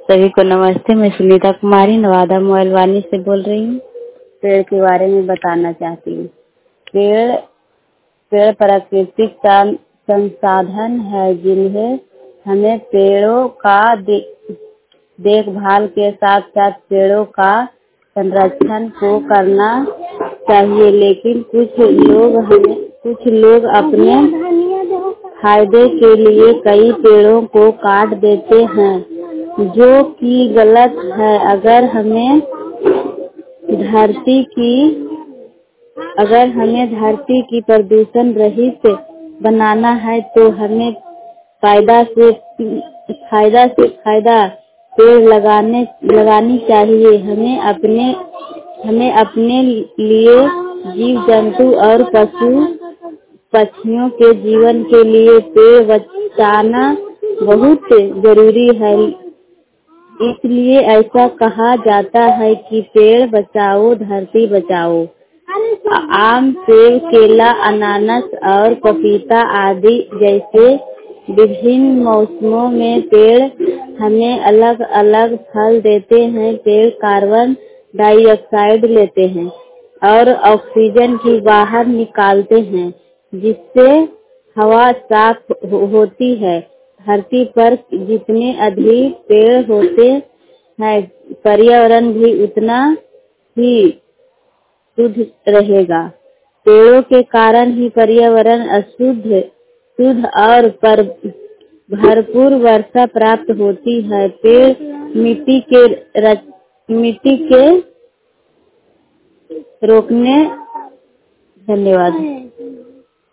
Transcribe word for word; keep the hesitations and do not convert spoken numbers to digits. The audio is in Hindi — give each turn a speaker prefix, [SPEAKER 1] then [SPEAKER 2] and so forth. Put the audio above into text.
[SPEAKER 1] सभी को नमस्ते। मैं सुनीता कुमारी नवादा मोबाइल वाणी से बोल रही हूँ। पेड़ के बारे में बताना चाहती हूँ। पेड़ पेड़ प्राकृतिक संसाधन है जिन्हें हमें पेड़ों का दे, देखभाल के साथ साथ पेड़ों का संरक्षण को करना चाहिए। लेकिन कुछ लोग हमें कुछ लोग अपने फायदे के लिए कई पेड़ों को काट देते हैं, जो कि गलत है। अगर हमें धरती की अगर हमें धरती की प्रदूषण रहित बनाना है तो हमें फायदा से फायदा से फायदा पेड़ लगाने लगानी चाहिए। हमें अपने हमें अपने लिए, जीव जंतु और पशु पक्षियों के जीवन के लिए पेड़ बचाना बहुत जरूरी है। इसलिए ऐसा कहा जाता है कि पेड़ बचाओ धरती बचाओ। आम, सेब, केला, अनानास और पपीता आदि जैसे विभिन्न मौसमों में पेड़ हमें अलग अलग फल देते हैं। पेड़ कार्बन डाइऑक्साइड लेते हैं और ऑक्सीजन की बाहर निकालते हैं, जिससे हवा साफ हो, होती है। धरती पर जितने अधिक पेड़ होते हैं, पर्यावरण भी उतना ही शुद्ध रहेगा। पेड़ों के कारण ही पर्यावरण अशुद्ध शुद्ध और पर भरपूर वर्षा प्राप्त होती है। पेड़ मिट्टी के रच, मिट्टी के रोकने धन्यवाद।